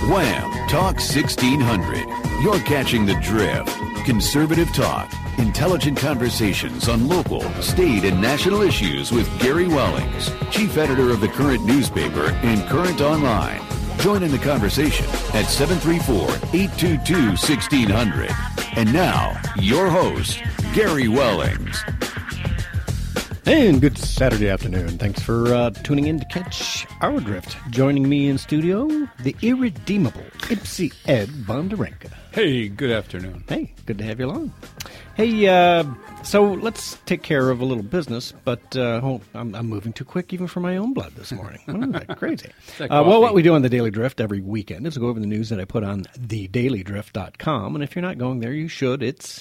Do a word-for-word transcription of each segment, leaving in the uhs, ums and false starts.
Wham! Talk sixteen hundred. You're catching the drift. Conservative talk. Intelligent conversations on local, state, and national issues with Gary Wellings, chief editor of the Current newspaper and Current Online. Join in the conversation at seven three four, eight two two, one six zero zero. And now, your host, Gary Wellings. And good Saturday afternoon. Thanks for uh, tuning in to catch our drift. Joining me in studio, the irredeemable Ipsy Ed Bondarenka. Hey, good afternoon. Hey, good to have you along. Hey, uh, so let's take care of a little business, but uh, oh, I'm, I'm moving too quick even for my own blood this morning. Oh, that crazy. that uh, well, what we do on the Daily Drift every weekend is go over the news that I put on the daily drift dot com, and if you're not going there, you should. It's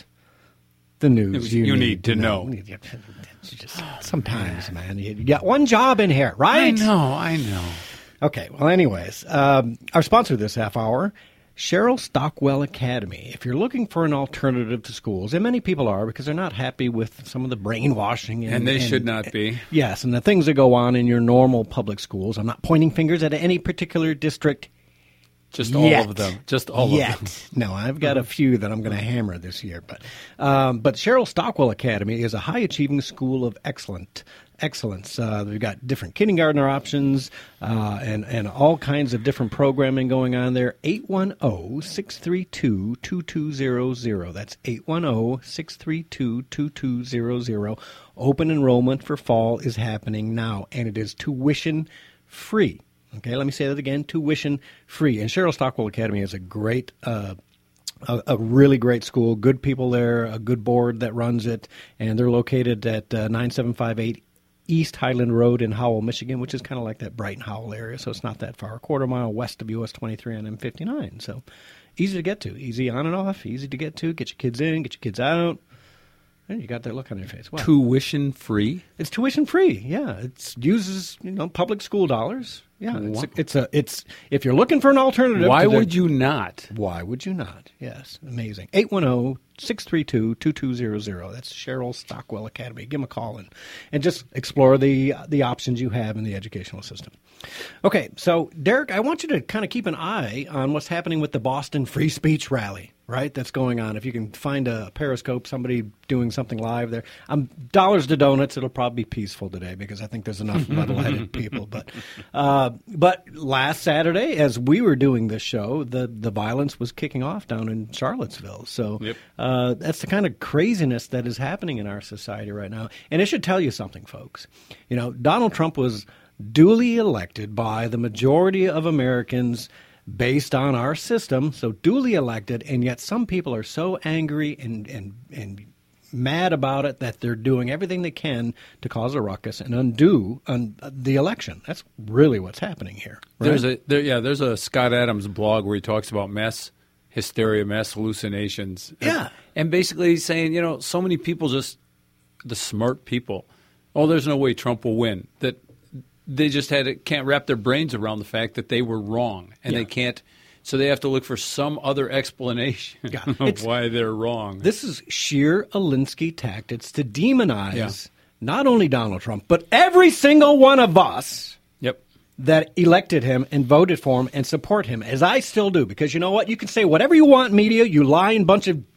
the news you, you need, need to know. know. Just, sometimes, man, you got one job in here, right? I know, I know. Okay, well, anyways, um, our sponsor this half hour, Cheryl Stockwell Academy. If you're looking for an alternative to schools, and many people are because they're not happy with some of the brainwashing. And, and they and, should not be. Yes, and the things that go on in your normal public schools. I'm not pointing fingers at any particular district. Just all Yet. of them. Just all Yet. of them. No, I've got a few that I'm going to hammer this year. But um, but Cheryl Stockwell Academy is a high-achieving school of excellent excellence. Uh, we've got different kindergartner options uh, and, and all kinds of different programming going on there. eight one zero, six three two, two two zero zero. That's eight one zero, six three two, two two zero zero. Open enrollment for fall is happening now, and it is tuition-free. Okay, let me say that again, tuition free. And Cheryl Stockwell Academy is a great, uh, a, a really great school, good people there, a good board that runs it, and they're located at uh, nine seven five eight East Highland Road in Howell, Michigan, which is kind of like that Brighton-Howell area, so it's not that far, a quarter mile west of U S twenty-three on M fifty-nine. So easy to get to, easy on and off, easy to get to, get your kids in, get your kids out. And you got that look on your face. Wow. Tuition free? It's tuition free. Yeah, it uses you know public school dollars. Yeah, it's, Wow. a, it's a it's if you're looking for an alternative. Why to the, would you not? Why would you not? Yes, amazing. eight one zero, six three two, two two zero zero. That's Cheryl Stockwell Academy. Give them a call and and just explore the the options you have in the educational system. Okay, so Derek, I want you to kind of keep an eye on what's happening with the Boston Free Speech Rally. Right, that's going on. If you can find a Periscope, somebody doing something live there. Um, dollars to donuts, it'll probably be peaceful today because I think there's enough level-headed people. But uh, but last Saturday, as we were doing this show, the, the violence was kicking off down in Charlottesville. So Yep. uh, that's the kind of craziness that is happening in our society right now. And it should tell you something, folks. You know, Donald Trump was duly elected by the majority of Americans based on our system, so duly elected, and yet some people are so angry and, and, and mad about it that they're doing everything they can to cause a ruckus and undo un- the election. That's really what's happening here. Right? There's a there, yeah. There's a Scott Adams blog where he talks about mass hysteria, mass hallucinations. Yeah, and, and basically he's saying, you know, so many people just the smart people. Oh, there's no way Trump will win. That. They just had to, can't wrap their brains around the fact that they were wrong, and yeah. they can't. So they have to look for some other explanation Yeah. of It's, why they're wrong. This is sheer Alinsky tactics to demonize Yeah. not only Donald Trump, but every single one of us Yep. that elected him and voted for him and support him, as I still do. Because you know what? You can say whatever you want, media, you lying bunch of...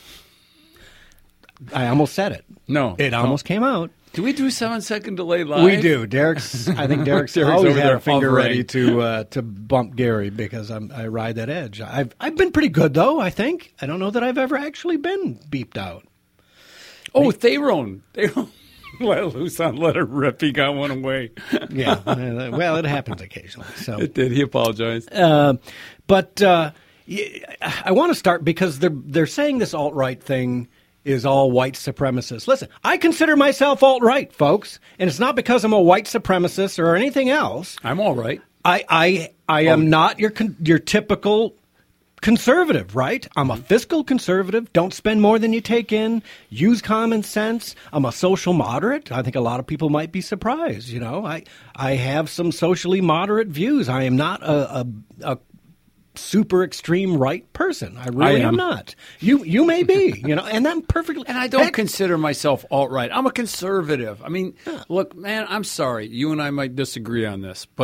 I almost said it. No. It almost no. came out. Do we do seven second delay live? We do. Derek's. I think Derek's, Derek's always over had there a finger hovering. ready to uh, to bump Gary because I'm, I ride that edge. I've I've been pretty good though. I think I don't know that I've ever actually been beeped out. Oh, Theron. Theron let it loose on Let It Rip. He got one away. Yeah. uh, well, it happens occasionally. So It did. He apologized. Uh, but uh, I want to start because they're they're saying this alt-right thing is all white supremacists. Listen, I consider myself alt-right, folks, and it's not because I'm a white supremacist or anything else. I'm all right. I I, I am Oh. not your con- your typical conservative, right? I'm a fiscal conservative. Don't spend more than you take in. Use common sense. I'm a social moderate. I think a lot of people might be surprised. You know, I I have some socially moderate views. I am not a a, a super extreme right person. I really I am. am not. You you may be, you know, and I'm perfectly. And I don't heck, consider myself alt-right. I'm a conservative. I mean, look, man, I'm sorry. You and I might disagree on this, but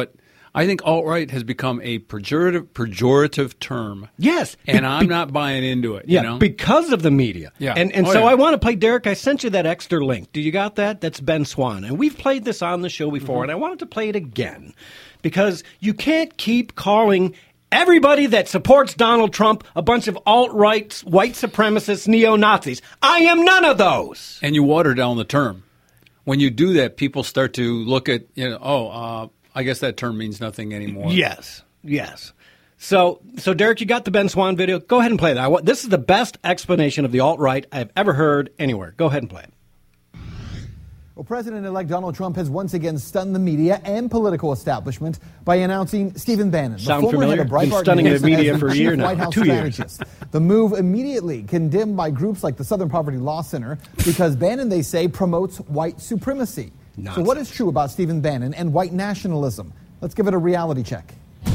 I think alt-right has become a pejorative, pejorative term. Yes. And be- I'm be- not buying into it. Yeah, you know? because of the media. Yeah. And and Oh, so yeah. I want to play, Derek, I sent you that extra link. Do you got that? That's Ben Swan. And we've played this on the show before, Mm-hmm. and I wanted to play it again because you can't keep calling everybody that supports Donald Trump a bunch of alt-right, white supremacists, neo-Nazis. I am none of those. And you water down the term. When you do that, people start to look at, you know, oh, uh, I guess that term means nothing anymore. Yes, yes. So, so Derek, you got the Ben Swan video. Go ahead and play that. I want, this is the best explanation of the alt-right I've ever heard anywhere. Go ahead and play it. Well, President-elect Donald Trump has once again stunned the media and political establishment by announcing Stephen Bannon, Sound the former familiar? head of Been Breitbart stunning News, the media as the for a chief year now, White House two years. strategist. The move immediately condemned by groups like the Southern Poverty Law Center because Bannon, they say, promotes white supremacy. Nonsense. So what is true about Stephen Bannon and white nationalism? Let's give it a reality check.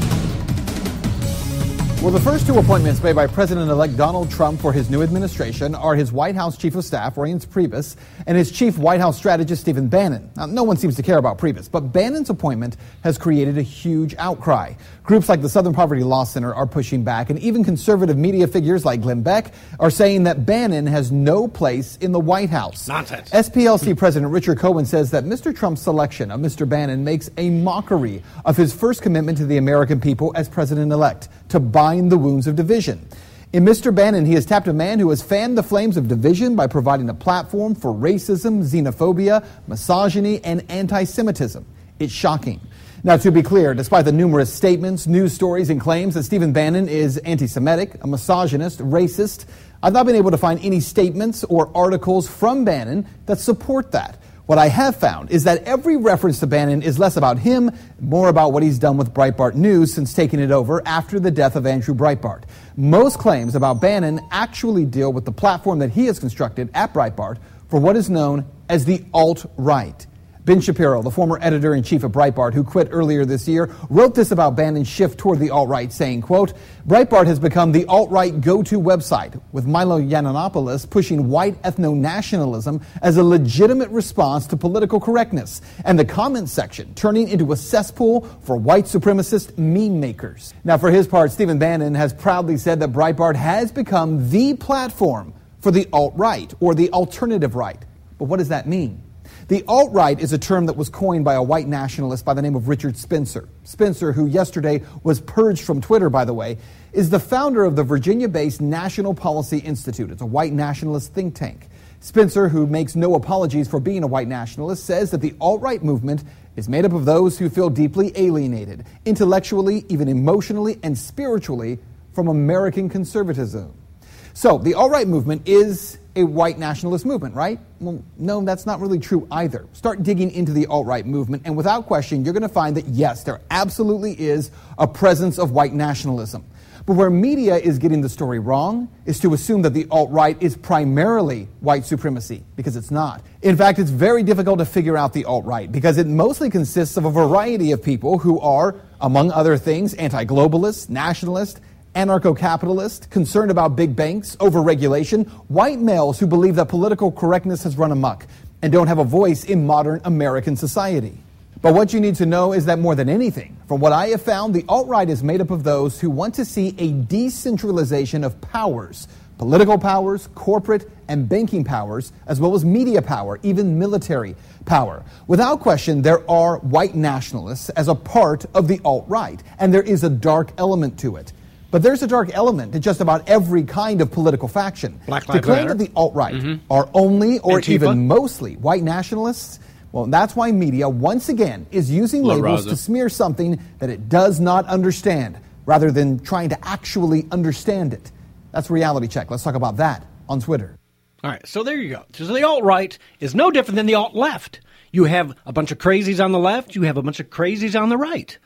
Well, the first two appointments made by President-elect Donald Trump for his new administration are his White House Chief of Staff, Reince Priebus, and his Chief White House Strategist, Stephen Bannon. Now, no one seems to care about Priebus, but Bannon's appointment has created a huge outcry. Groups like the Southern Poverty Law Center are pushing back, and even conservative media figures like Glenn Beck are saying that Bannon has no place in the White House. Nonsense. S P L C President Richard Cohen says that Mister Trump's selection of Mister Bannon makes a mockery of his first commitment to the American people as president-elect, to bind the wounds of division. In Mister Bannon, he has tapped a man who has fanned the flames of division by providing a platform for racism, xenophobia, misogyny, and anti-Semitism. It's shocking. Now, to be clear, despite the numerous statements, news stories, and claims that Stephen Bannon is anti-Semitic, a misogynist, racist, I've not been able to find any statements or articles from Bannon that support that. What I have found is that every reference to Bannon is less about him, more about what he's done with Breitbart News since taking it over after the death of Andrew Breitbart. Most claims about Bannon actually deal with the platform that he has constructed at Breitbart for what is known as the alt-right. Ben Shapiro, the former editor-in-chief of Breitbart, who quit earlier this year, wrote this about Bannon's shift toward the alt-right, saying, quote, Breitbart has become the alt-right go-to website, with Milo Yiannopoulos pushing white ethno-nationalism as a legitimate response to political correctness, and the comments section turning into a cesspool for white supremacist meme makers. Now, for his part, Stephen Bannon has proudly said that Breitbart has become the platform for the alt-right, or the alternative right. But what does that mean? The alt-right is a term that was coined by a white nationalist by the name of Richard Spencer. Spencer, who yesterday was purged from Twitter, by the way, is the founder of the Virginia-based National Policy Institute. It's a white nationalist think tank. Spencer, who makes no apologies for being a white nationalist, says that the alt-right movement is made up of those who feel deeply alienated, intellectually, even emotionally, and spiritually from American conservatism. So the alt-right movement is a white nationalist movement, right? Well, no, that's not really true either. Start digging into the alt-right movement, and without question, you're going to find that, yes, there absolutely is a presence of white nationalism. But where media is getting the story wrong is to assume that the alt-right is primarily white supremacy, because it's not. In fact, it's very difficult to figure out the alt-right, because it mostly consists of a variety of people who are, among other things, anti-globalist, nationalist, anarcho-capitalist, concerned about big banks, over-regulation, white males who believe that political correctness has run amok and don't have a voice in modern American society. But what you need to know is that more than anything, from what I have found, the alt-right is made up of those who want to see a decentralization of powers, political powers, corporate and banking powers, as well as media power, even military power. Without question, there are white nationalists as a part of the alt-right, and there is a dark element to it. But there's a dark element to just about every kind of political faction. Black to Lives claim Matter. that the alt-right mm-hmm. are only or Antifa. even mostly white nationalists, well, that's why media, once again, is using La labels Raza. to smear something that it does not understand, rather than trying to actually understand it. That's Reality Check. Let's talk about that on Twitter. All right, so there you go. So the alt-right is no different than the alt-left. You have a bunch of crazies on the left, you have a bunch of crazies on the right.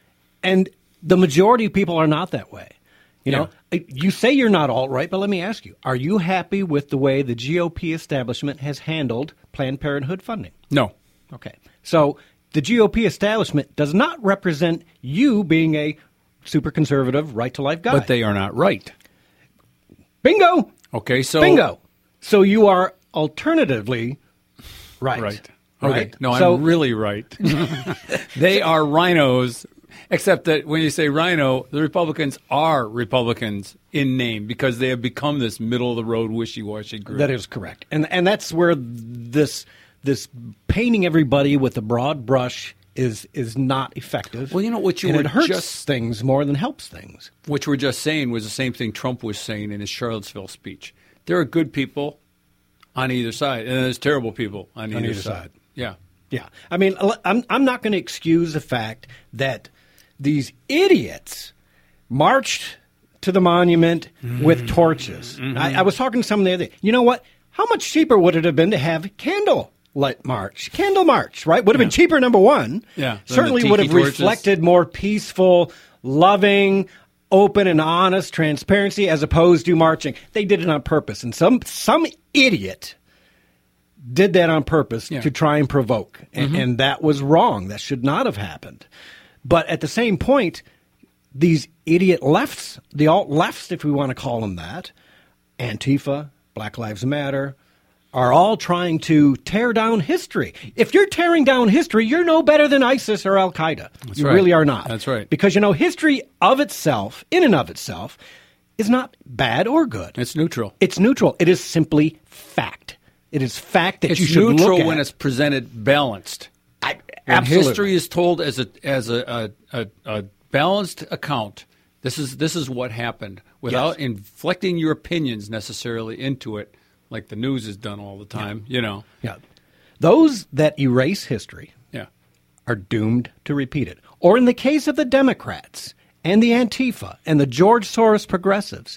And the majority of people are not that way. You know, yeah. You say you're not alt-right, but let me ask you, are you happy with the way the G O P establishment has handled Planned Parenthood funding? No. Okay. So the G O P establishment does not represent you being a super conservative, right-to-life guy. But they are not right. Bingo! Okay, so... Bingo! So you are alternatively right. Right. Okay. Right? No, so, I'm really right. They are rhinos Except that when you say rhino, the Republicans are Republicans in name because they have become this middle-of-the-road, wishy-washy group. That is correct. And and that's where this this painting everybody with a broad brush is is not effective. Well, you know what you and were it hurts just things more than helps things. What you were just saying was the same thing Trump was saying in his Charlottesville speech. There are good people on either side, and there's terrible people on, On either, either side. side. Yeah. Yeah. I mean, I'm I'm not going to excuse the fact that these idiots marched to the monument mm-hmm. with torches. Mm-hmm. I, I was talking to someone the other day. You know what? How much cheaper would it have been to have candlelight march? Candle march, right? Would have yeah. been cheaper, number one. Yeah. Certainly would have torches. reflected more peaceful, loving, open and honest transparency as opposed to marching. They did it on purpose. And some some idiot did that on purpose yeah. to try and provoke. And, mm-hmm. and that was wrong. That should not have happened. But at the same point, these idiot lefts, the alt-lefts, if we want to call them that, Antifa, Black Lives Matter, are all trying to tear down history. If you're tearing down history, you're no better than ISIS or Al-Qaeda. That's you right. really are not. That's right. Because, you know, history of itself, in and of itself, is not bad or good. It's neutral. It's neutral. It is simply fact. It is fact that it's you should look at. It's neutral when it's presented balanced. I, when absolutely. history is told as a as a, a, a, a balanced account, this is this is what happened without yes. inflecting your opinions necessarily into it, like the news has done all the time. Yeah. You know, yeah. Those that erase history, yeah. are doomed to repeat it. Or in the case of the Democrats and the Antifa and the George Soros progressives,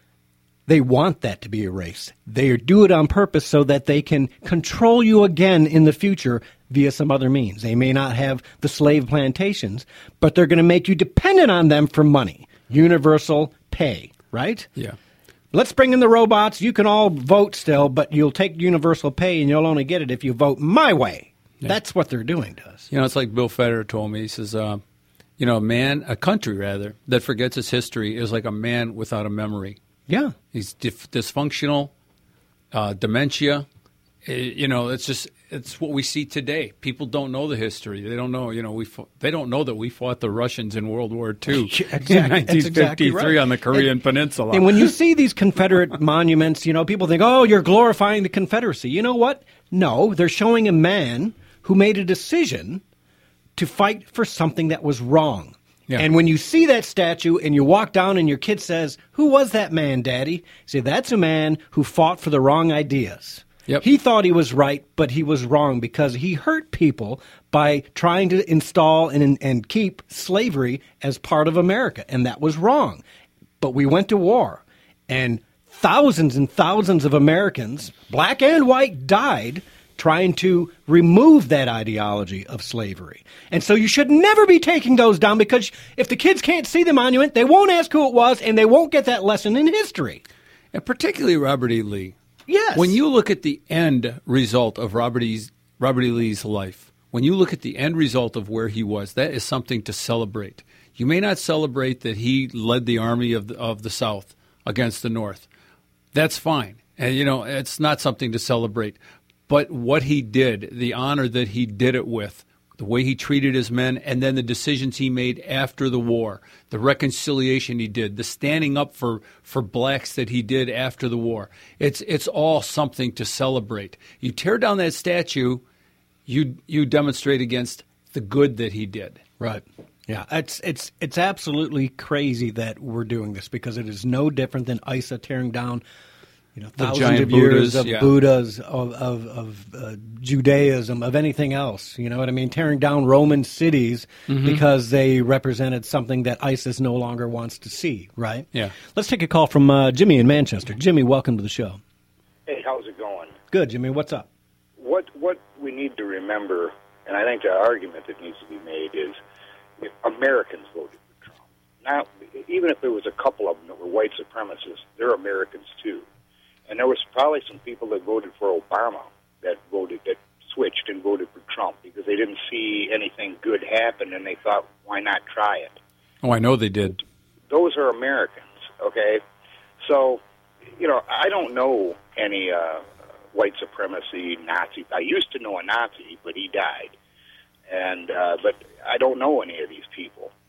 they want that to be erased. They do it on purpose so that they can control you again in the future via some other means. They may not have the slave plantations, but they're going to make you dependent on them for money. Universal pay, right? Yeah. Let's bring in the robots. You can all vote still, but you'll take universal pay and you'll only get it if you vote my way. Yeah. That's what they're doing to us. You know, it's like Bill Federer told me. He says, uh, you know, a man, a country rather, that forgets its history is like a man without a memory. Yeah. He's dif- dysfunctional, uh, dementia. Uh, you know, it's just it's what we see today. People don't know the history. They don't know. You know, we fought, they don't know that we fought the Russians in World War Two exactly. in nineteen fifty-three exactly right. on the Korean and, Peninsula. And when you see these Confederate monuments, you know, people think, "Oh, you're glorifying the Confederacy." You know what? No, they're showing a man who made a decision to fight for something that was wrong. Yeah. And when you see that statue and you walk down and your kid says, "Who was that man, Daddy?" You say, that's a man who fought for the wrong ideas. Yep. He thought he was right, but he was wrong because he hurt people by trying to install and, and keep slavery as part of America. And that was wrong. But we went to war, and thousands and thousands of Americans, black and white, died trying to remove that ideology of slavery. And so you should never be taking those down, because if the kids can't see the monument, they won't ask who it was, and they won't get that lesson in history. And particularly Robert E. Lee. Yes. When you look at the end result of Robert E. Robert E. Lee's life, when you look at the end result of where he was, that is something to celebrate. You may not celebrate that he led the army of the, of the South against the North. That's fine. And, you know, it's not something to celebrate. But what he did, the honor that he did it with, the way he treated his men, and then the decisions he made after the war, the reconciliation he did, the standing up for, for blacks that he did after the war, it's it's all something to celebrate. You tear down that statue, you you demonstrate against the good that he did. Right. Yeah, it's it's it's absolutely crazy that we're doing this, because it is no different than I S A tearing down, you know, the thousands of Buddhas, years of yeah. Buddhas, of of, of uh, Judaism, of anything else. You know what I mean? Tearing down Roman cities mm-hmm. because they represented something that ISIS no longer wants to see. Right? Yeah. Let's take a call from uh, Jimmy in Manchester. Jimmy, welcome to the show. Hey, how's it going? Good, Jimmy. What's up? What what we need to remember, and I think the argument that needs to be made is, if Americans voted for Trump. Now, even if there was a couple of them that were white supremacists, they're Americans too. And there was probably some people that voted for Obama that voted, that switched and voted for Trump because they didn't see anything good happen, and they thought, why not try it? Oh, I know they did. Those are Americans, okay? So, you know, I don't know any uh, white supremacy Nazi. I used to know a Nazi, but he died. And uh, but I don't know any of these people.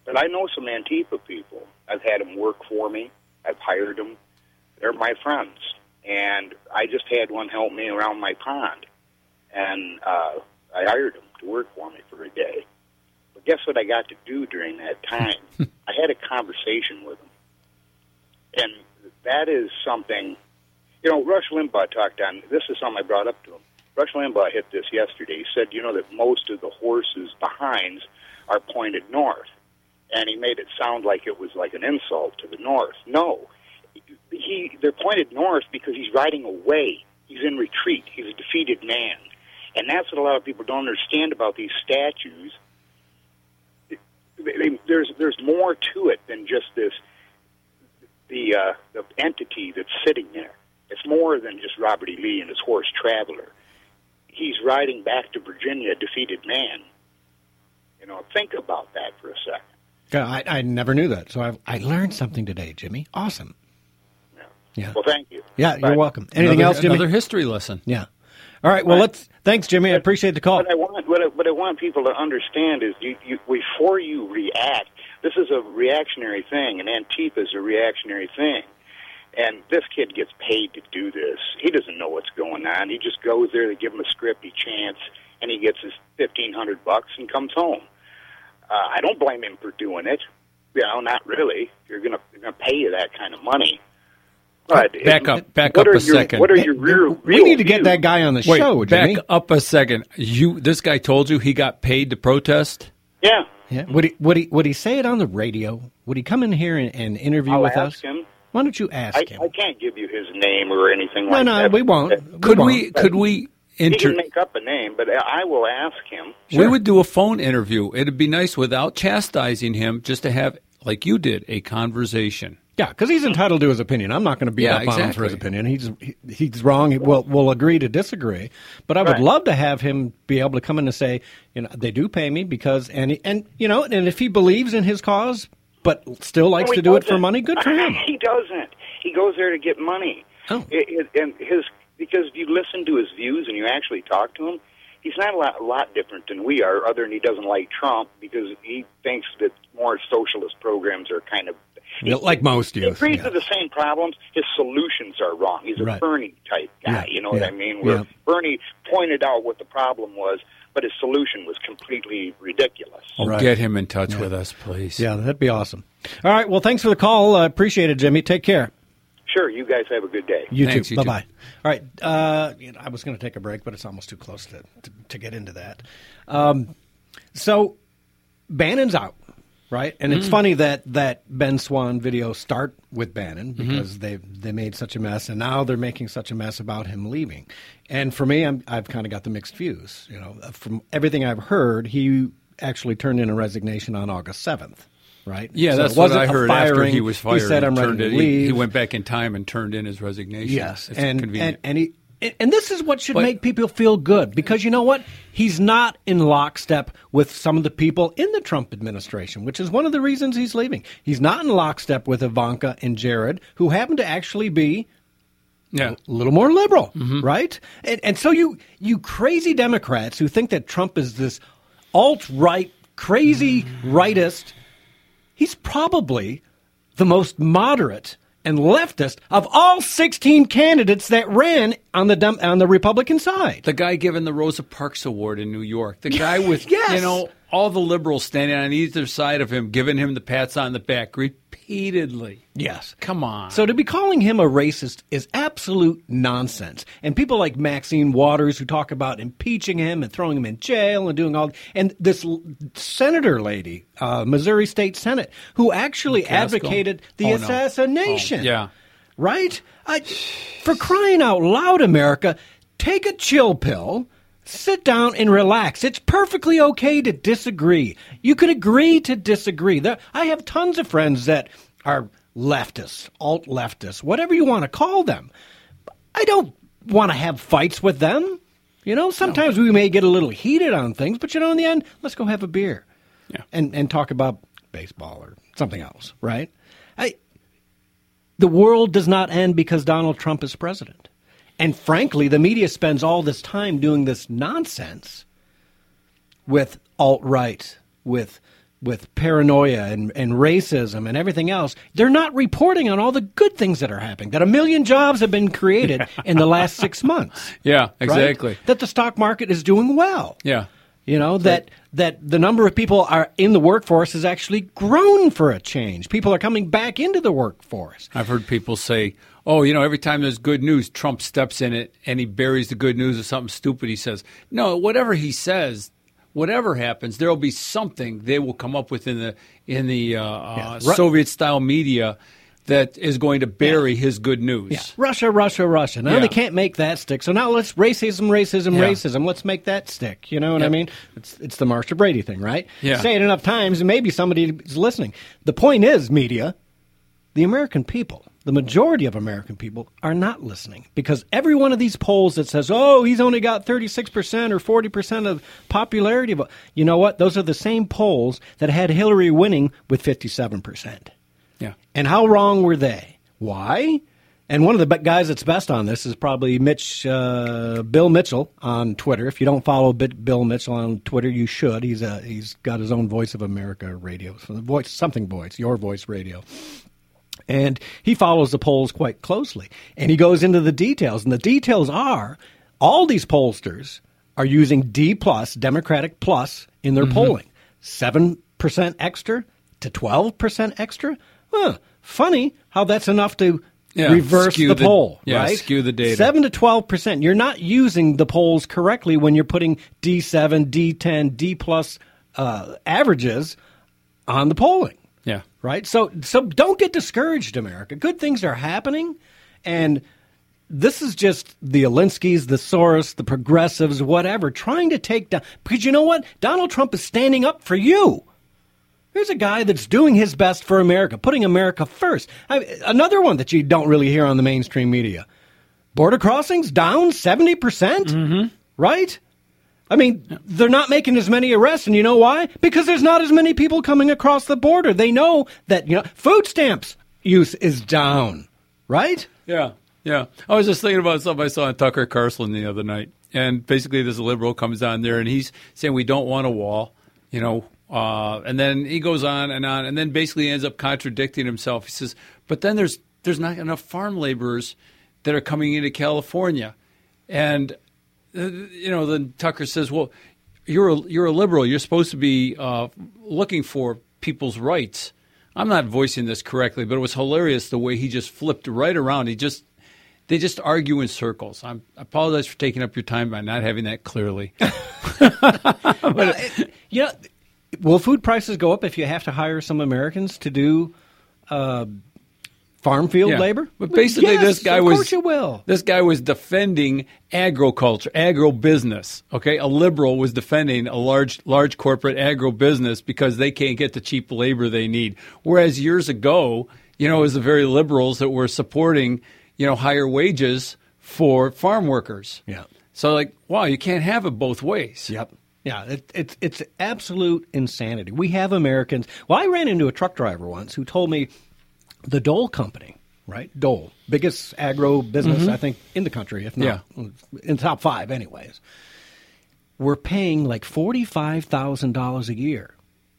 But I know some Antifa people. I've had them work for me. I've hired them. They're my friends. And I just had one help me around my pond. And uh, I hired him to work for me for a day. But guess what I got to do during that time? I had a conversation with him. And that is something, you know, Rush Limbaugh talked on, this is something I brought up to him. Rush Limbaugh hit this yesterday. He said, you know, that most of the horses' behinds are pointed north. And he made it sound like it was like an insult to the north. No. He, they're pointed north because he's riding away. He's in retreat. He's a defeated man. And that's what a lot of people don't understand about these statues. There's there's more to it than just this, the, uh, the entity that's sitting there. It's more than just Robert E. Lee and his horse Traveler. He's riding back to Virginia, a defeated man. You know, think about that for a second. Yeah, I, I never knew that, so I, I learned something today, Jimmy. Awesome. Yeah. Yeah. Well, thank you. Yeah, Bye. you're welcome. Anything another, else, Jimmy? Another history lesson. Yeah. All right. Well, Bye. let's. Thanks, Jimmy. I appreciate the call. What I want, what I, what I want people to understand is, you, you, before you react, this is a reactionary thing, and Antifa is a reactionary thing. And this kid gets paid to do this. He doesn't know what's going on. He just goes there, they give him a script, he chants, and he gets his fifteen hundred bucks and comes home. Uh, I don't blame him for doing it. You know, not really. You're going to pay you that kind of money. But back it, up, back what up are a your, second. What are your real, We real need to get views? that guy on the Wait, show, back Jimmy. up a second. You, this guy told you he got paid to protest? Yeah. Yeah. Would he would he would he say it on the radio? Would he come in here and, and interview I'll with ask us? him. Why don't you ask I, him? I can't give you his name or anything no, like no, that. we won't. Could won't. we? Could we? He Inter- can make up a name, but I will ask him. We would do a phone interview. It'd be nice without chastising him, just to have, like you did, a conversation. Yeah, because he's entitled to his opinion. I'm not going to beat Yeah, up on him for his exactly. opinion. He's he, he's wrong. We'll we'll agree to disagree. But I would Right. love to have him be able to come in and say, you know, they do pay me because and he- and you know, and if he believes in his cause, but still likes No, he to do it for doesn't. money, good for him. He doesn't. He goes there to get money. Oh. It, it, and his because if you listen to his views and you actually talk to him, he's not a lot, a lot different than we are, other than he doesn't like Trump because he thinks that more socialist programs are kind of... Yeah, like most He youth. agrees yeah. to the same problems. His solutions are wrong. He's a Right. Bernie-type guy, Yeah, you know what yeah, I mean? Where yeah. Bernie pointed out what the problem was, but his solution was completely ridiculous. Oh, Right. get him in touch with us, please. Yeah, that'd be awesome. All right. Well, thanks for the call. I uh, appreciate it, Jimmy. Take care. Sure, you guys have a good day. You Thanks, too. you Bye too. bye. All right. Uh, you know, I was going to take a break, but it's almost too close to to, to get into that. Um, so Bannon's out, right? And Mm. it's funny that that Ben Swan video start with Bannon Mm-hmm. because they they made such a mess, and now they're making such a mess about him leaving. And for me, I'm, I've kind of got the mixed views. You know, from everything I've heard, he actually turned in a resignation on August seventh. Right? Yeah, So that's it wasn't what I a heard after firing. he was fired. He said, "I'm ready turned to it- he- leave." He, went back in time and turned in his resignation. Yes, It's and, convenient. and and he and, and this is what should But- make people feel good because you know what? He's not in lockstep with some of the people in the Trump administration, which is one of the reasons he's leaving. He's not in lockstep with Ivanka and Jared, who happen to actually be yeah. a little more liberal, Mm-hmm. right? And, and so you you crazy Democrats who think that Trump is this alt-right, crazy rightist, he's probably the most moderate and leftist of all sixteen candidates that ran on the Dem- on the Republican side. The guy given the Rosa Parks Award in New York. The guy with, Yes. you know, all the liberals standing on either side of him, giving him the pats on the back repeatedly. Yes. Come on. So to be calling him a racist is absolute nonsense. And people like Maxine Waters who talk about impeaching him and throwing him in jail and doing all, and this l- senator lady, uh, Missouri State Senate, who actually McCaskill? advocated the Oh, no. assassination. Oh, yeah. Right? I, for crying out loud, America, take a chill pill. Sit down and relax. It's perfectly okay to disagree. You can agree to disagree. There, I have tons of friends that are leftists, alt-leftists, whatever you want to call them. I don't want to have fights with them. You know, sometimes we may get a little heated on things, but you know, in the end, let's go have a beer Yeah. and, and talk about baseball or something else, right? I, the world does not end because Donald Trump is president. And frankly, the media spends all this time doing this nonsense with alt-right, with with paranoia and, and racism and everything else, they're not reporting on all the good things that are happening, that a million jobs have been created in the last six months. Yeah, exactly. Right? That the stock market is doing well. Yeah. You know, that that the number of people are in the workforce has actually grown for a change. People are coming back into the workforce. I've heard people say, oh, you know, every time there's good news, Trump steps in it and he buries the good news with something stupid he says. No, whatever he says, whatever happens, there will be something they will come up with in the in the uh, yeah. uh, Soviet-style media that is going to bury yeah. his good news. Yeah. Russia, Russia, Russia. Now yeah. they can't make that stick. So now let's racism, racism, yeah. racism. Let's make that stick. You know what yep. I mean? It's it's the Marsha Brady thing, right? Yeah. Say it enough times and maybe somebody is listening. The point is, media, the American people, the majority of American people are not listening because every one of these polls that says, oh, he's only got thirty-six percent or forty percent of popularity, you know what? Those are the same polls that had Hillary winning with fifty-seven percent. Yeah. And how wrong were they? Why? And one of the guys that's best on this is probably Mitch, uh, Bill Mitchell on Twitter. If you don't follow Bill Mitchell on Twitter, you should. He's a, he's got his own Voice of America radio, voice something voice, Your Voice Radio. And he follows the polls quite closely. And he goes into the details. And the details are all these pollsters are using D plus, Democratic plus, in their mm-hmm. polling. seven percent extra to twelve percent extra. Huh, funny how that's enough to yeah, reverse the, the poll, yeah, right? Skew the data. seven to twelve percent. You're not using the polls correctly when you're putting D seven, D ten, D plus uh, averages on the polling. Yeah. Right? So so don't get discouraged, America. Good things are happening, and this is just the Alinsky's, the Soros, the progressives, whatever, trying to take down. Because you know what? Donald Trump is standing up for you. Here's a guy that's doing his best for America, putting America first. I, another one that you don't really hear on the mainstream media. Border crossings down seventy percent, mm-hmm. right? I mean, they're not making as many arrests, and you know why? Because there's not as many people coming across the border. They know that, you know, food stamps use is down, right? Yeah, yeah. I was just thinking about something I saw on Tucker Carlson the other night, and basically this liberal comes on there, and he's saying we don't want a wall, you know, Uh, and then he goes on and on, and then basically ends up contradicting himself. He says, but then there's there's not enough farm laborers that are coming into California. And, uh, you know, then Tucker says, well, you're a, you're a liberal. You're supposed to be uh, looking for people's rights. I'm not voicing this correctly, but it was hilarious the way he just flipped right around. He just They just argue in circles. I'm, I apologize for taking up your time by not having that clearly. but, it, you know, will food prices go up if you have to hire some Americans to do uh, farm field yeah. labor? But basically, yes, this guy of was course you will. This guy was defending agriculture, agro-business. Okay, a liberal was defending a large, large corporate agro-business because they can't get the cheap labor they need. Whereas years ago, you know, it was the very liberals that were supporting, you know, higher wages for farm workers. Yeah. So, like, wow, you can't have it both ways. Yep. Yeah, it, it's it's absolute insanity. We have Americans. Well, I ran into a truck driver once who told me the Dole Company, right? Dole, biggest agro business, mm-hmm. I think, in the country, if not yeah. in the top five anyways. We're paying like forty-five thousand dollars a year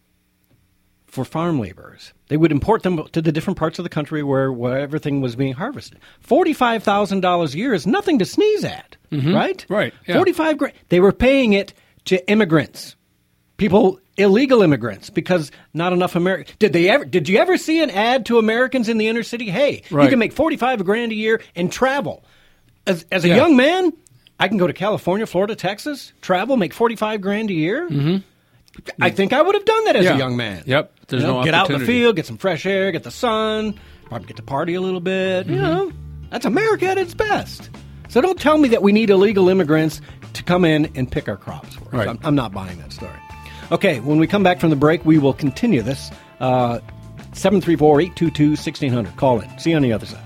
for farm laborers. They would import them to the different parts of the country where, where everything was being harvested. forty-five thousand dollars a year is nothing to sneeze at, mm-hmm. right? Right. Yeah. forty-five grand. They were paying it to immigrants, people, illegal immigrants, because not enough Americans. Did they ever? Did you ever see an ad to Americans in the inner city? Hey, right. you can make forty-five grand a year and travel. As, as a yeah. young man, I can go to California, Florida, Texas, travel, make forty-five grand a year. Mm-hmm. I think I would have done that as yeah. a young man. Yep. There's you know, no get out in the opportunity. field, get some fresh air, get the sun, probably get to party a little bit. Mm-hmm. You know, that's America at its best. So don't tell me that we need illegal immigrants to come in and pick our crops for us. Right. I'm, I'm not buying that story. Okay, when we come back from the break, we will continue this. Uh, seven three four, eight two two, one six zero zero. Call in. See you on the other side.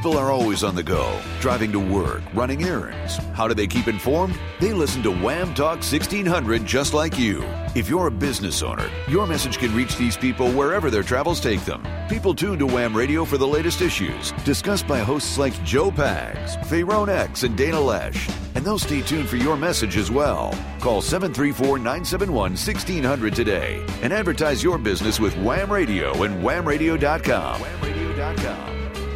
People are always on the go, driving to work, running errands. How do they keep informed? They listen to Wham Talk sixteen hundred just like you. If you're a business owner, your message can reach these people wherever their travels take them. People tune to Wham Radio for the latest issues, discussed by hosts like Joe Pags, Fayrone X, and Dana Lesh. And they'll stay tuned for your message as well. Call seven three four, nine seven one, one six zero zero today and advertise your business with Wham Radio and wham radio dot com. wham radio dot com.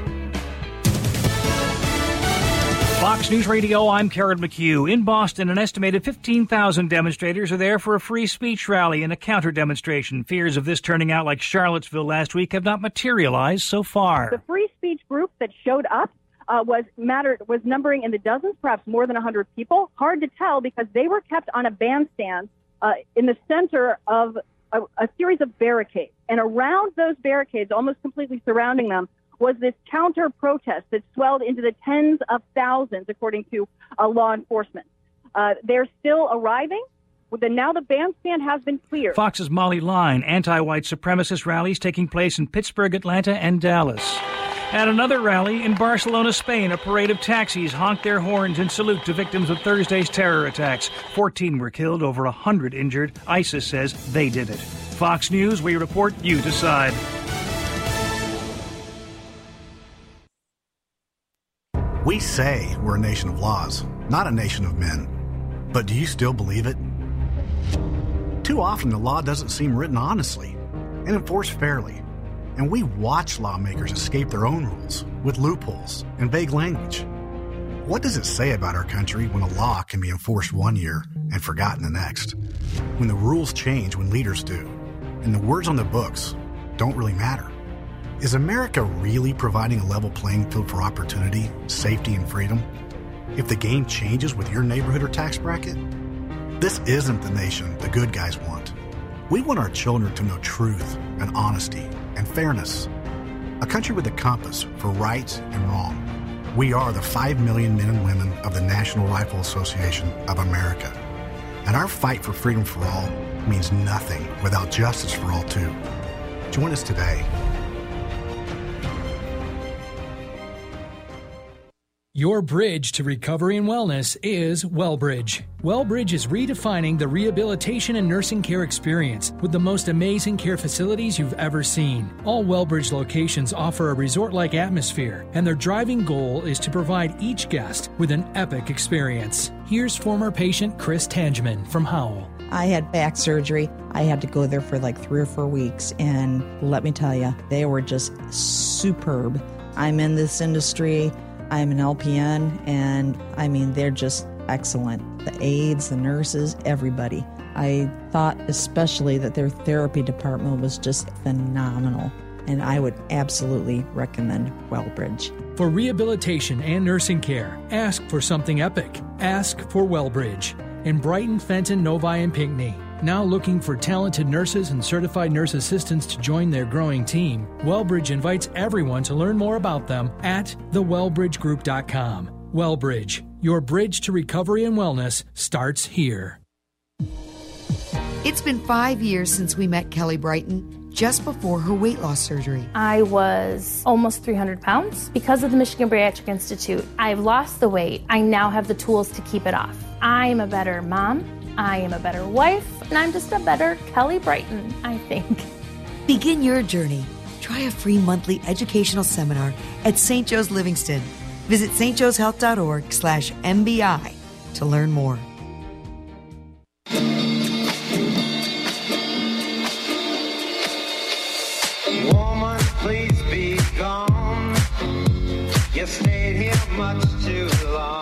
Fox News Radio, I'm Karen McHugh. In Boston, an estimated fifteen thousand demonstrators are there for a free speech rally and a counter-demonstration. Fears of this turning out like Charlottesville last week have not materialized so far. The free speech group that showed up uh, was mattered was numbering in the dozens, perhaps more than one hundred people. Hard to tell because they were kept on a bandstand uh, in the center of a, a series of barricades. And around those barricades, almost completely surrounding them, was this counter-protest that swelled into the tens of thousands, according to uh, law enforcement. Uh, they're still arriving. The, now the bandstand has been cleared. Fox's Molly Line, anti-white supremacist rallies taking place in Pittsburgh, Atlanta, and Dallas. At another rally in Barcelona, Spain, a parade of taxis honked their horns in salute to victims of Thursday's terror attacks. fourteen were killed, over one hundred injured. ISIS says they did it. Fox News, we report, you decide. We say we're a nation of laws, not a nation of men. But do you still believe it? Too often the law doesn't seem written honestly and enforced fairly. And we watch lawmakers escape their own rules with loopholes and vague language. What does it say about our country when a law can be enforced one year and forgotten the next? When the rules change when leaders do, and the words on the books don't really matter? Is America really providing a level playing field for opportunity, safety, and freedom? If the game changes with your neighborhood or tax bracket? This isn't the nation the good guys want. We want our children to know truth and honesty and fairness. A country with a compass for right and wrong. We are the five million men and women of the National Rifle Association of America. And our fight for freedom for all means nothing without justice for all, too. Join us today. Your bridge to recovery and wellness is WellBridge. WellBridge is redefining the rehabilitation and nursing care experience with the most amazing care facilities you've ever seen. All WellBridge locations offer a resort-like atmosphere, and their driving goal is to provide each guest with an epic experience. Here's former patient Chris Tangeman from Howell. I had back surgery. I had to go there for like three or four weeks, and let me tell you, they were just superb. I'm in this industry. I'm an L P N, and I mean, they're just excellent. The aides, the nurses, everybody. I thought especially that their therapy department was just phenomenal, and I would absolutely recommend WellBridge. For rehabilitation and nursing care, ask for something epic. Ask for WellBridge. In Brighton, Fenton, Novi, and Pinckney. Now looking for talented nurses and certified nurse assistants to join their growing team, WellBridge invites everyone to learn more about them at the well bridge group dot com. WellBridge, your bridge to recovery and wellness starts here. It's been five years since we met Kelly Brighton, just before her weight loss surgery. I was almost three hundred pounds. Because of the Michigan Bariatric Institute, I've lost the weight. I now have the tools to keep it off. I'm a better mom. I am a better wife, and I'm just a better Kelly Brighton, I think. Begin your journey. Try a free monthly educational seminar at Saint Joe's Livingston. Visit st joes health dot org slash M B I to learn more. Woman, please be gone. You stayed here much too long.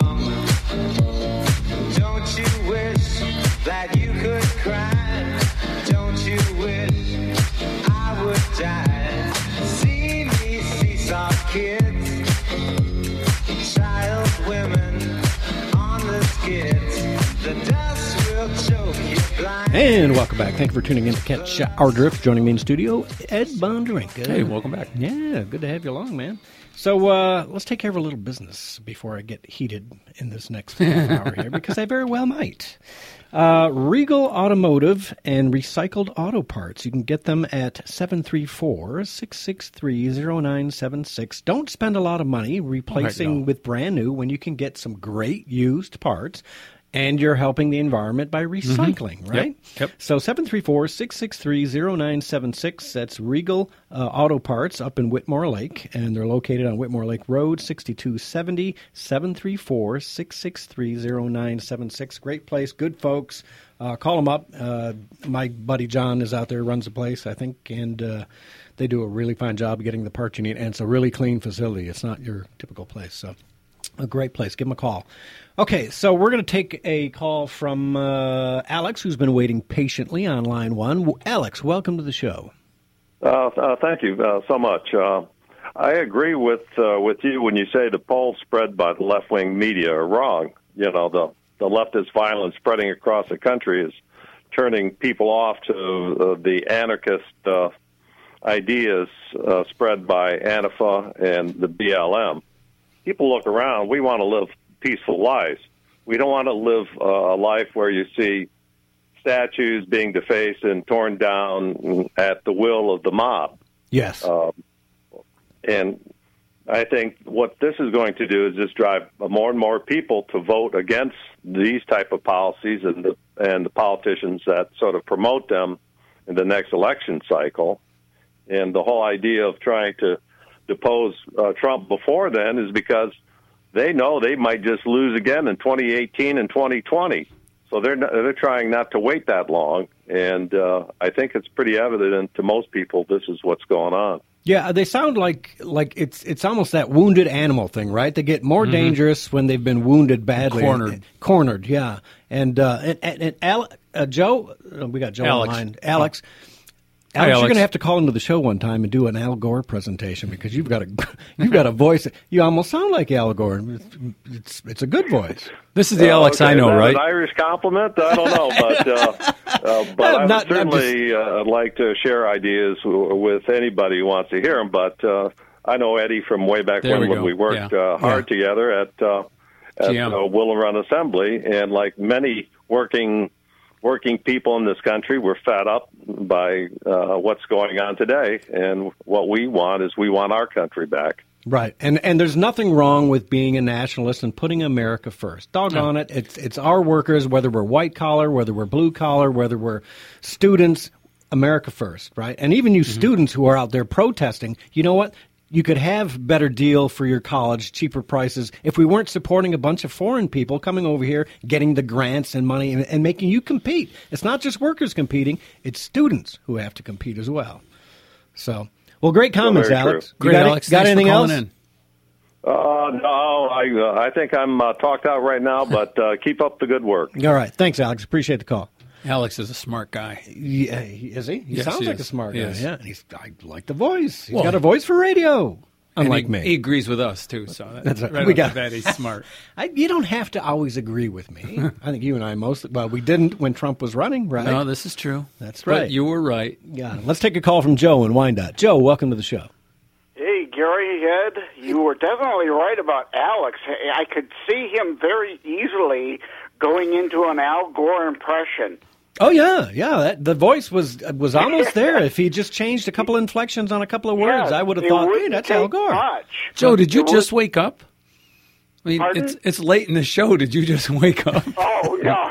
Don't you wish that you could cry? Don't you wish I would die? See me, seesaw kids, child women on the skids. The dust will choke you blind. And welcome back. Thank you for tuning in to Catch Our Drift. Joining me in studio, Ed Bondarenka. Hey, welcome back. Yeah, good to have you along, man. So uh, let's take care of a little business before I get heated in this next half hour here, because I very well might. Uh, Regal Automotive and Recycled Auto Parts. You can get them at seven three four, six six three, zero nine seven six. Don't spend a lot of money replacing Oh, no. with brand new when you can get some great used parts. And you're helping the environment by recycling, Mm-hmm. right? Yep, yep. So seven three four, six six three, zero nine seven six. That's Regal uh, Auto Parts up in Whitmore Lake. And they're located on Whitmore Lake Road, sixty-two seventy, seven three four, six six three, zero nine seven six. Great place, good folks. Uh, call them up. Uh, my buddy John is out there, runs the place, I think, and uh, they do a really fine job of getting the parts you need. And it's a really clean facility. It's not your typical place, so a great place. Give them a call. Okay, so we're going to take a call from uh, Alex, who's been waiting patiently on line one. Alex, welcome to the show. Uh, uh, thank you uh, so much. Uh, I agree with uh, with you when you say the polls spread by the left-wing media are wrong. You know, the, the leftist violence spreading across the country is turning people off to uh, the anarchist uh, ideas uh, spread by Antifa and the B L M. People look around. We want to live peaceful lives. We don't want to live uh, a life where you see statues being defaced and torn down at the will of the mob. Yes. Um, and I think what this is going to do is just drive more and more people to vote against these type of policies and the, and the politicians that sort of promote them in the next election cycle. And the whole idea of trying to depose uh, Trump before then is because they know they might just lose again in twenty eighteen and twenty twenty. So they're not, they're trying not to wait that long. And uh, I think it's pretty evident to most people this is what's going on. Yeah, they sound like like it's it's almost that wounded animal thing, right? They get more Mm-hmm. dangerous when they've been wounded badly. Cornered. Cornered, yeah. And, uh, and, and, and Al, uh, Joe, uh, we got Joe Alex. online. Alex. Hi, Alex, Alex. you're going to have to call into the show one time and do an Al Gore presentation because you've got a you've got a voice. You almost sound like Al Gore. It's it's, it's a good voice. This is the Uh, Alex okay, I know, is that right? An Irish compliment? I don't know, but uh, uh, but I would Not- I'm certainly uh, like to share ideas w- with anybody who wants to hear them. But uh, I know Eddie from way back There when, we when go. we worked Yeah. uh, hard together at uh, at G M. uh, Willow Run Assembly, and like many working working people in this country, we're fed up by uh, what's going on today, and what we want is we want our country back. Right, and and there's nothing wrong with being a nationalist and putting America first. Doggone it, it's it's our workers, whether we're white collar, whether we're blue collar, whether we're students, America first, right? And even you students who are out there protesting, you know what? You could have better deal for your college, cheaper prices, if we weren't supporting a bunch of foreign people coming over here, getting the grants and money, and, and making you compete. It's not just workers competing; it's students who have to compete as well. So, well, great comments, very Alex. true. You Great, got, Alex. Got Thanks for anything calling else? in. Uh, no, I uh, I think I'm uh, talked out right now, but uh, keep up the good work. All right, thanks, Alex. Appreciate the call. Alex is a smart guy. Yeah, he- is he? He Yes, sounds he like is. a smart He guy. is. Yeah, and he's I like the voice. He's Well, got a voice for radio, unlike and he, me. He agrees with us, too. So that, That's right. right We off got- the bat, he's smart. I, you don't have to always agree with me. I think you and I mostly, well, we didn't when Trump was running, right? No, this is true. That's But right. you were right. Yeah. Let's take a call from Joe in Wyandotte. Joe, welcome to the show. Hey, Gary, Ed, you were definitely right about Alex. I could see him very easily going into an Al Gore impression. Oh yeah, yeah. That, the voice was was almost there. If he just changed a couple inflections on a couple of words, Yeah, I would have it thought, hey, wouldn't that's take Al Gore. much. Joe, did you It just would- wake up? I mean, Pardon? it's it's late in the show. Did you just wake up? Oh, no.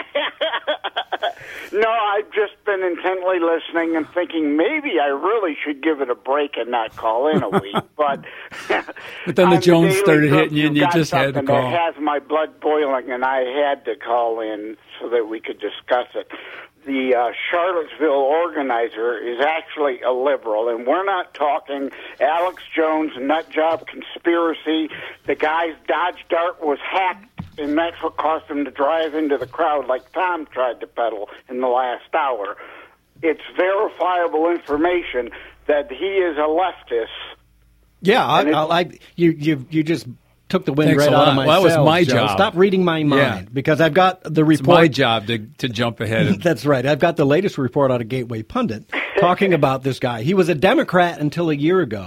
No, I've just been intently listening and thinking maybe I really should give it a break and not call in a week. But, But then the on Jones Daily started Drip, hitting you and you've you got just had to something call. That has my blood boiling, and I had to call in so that we could discuss it. The uh, Charlottesville organizer is actually a liberal, and we're not talking Alex Jones nut job conspiracy. The guy's Dodge Dart was hacked, and that's what caused him to drive into the crowd like Tom tried to peddle in the last hour. It's verifiable information that he is a leftist. Yeah, I, And it- I like you. You you just took the wind Thanks right a out lot. of my Well, that was sails, my Joe. job. Stop reading my mind Yeah. because I've got the It's report. my job to, to jump ahead. Of, That's right. I've got the latest report out of Gateway Pundit talking about this guy. He was a Democrat until a year ago.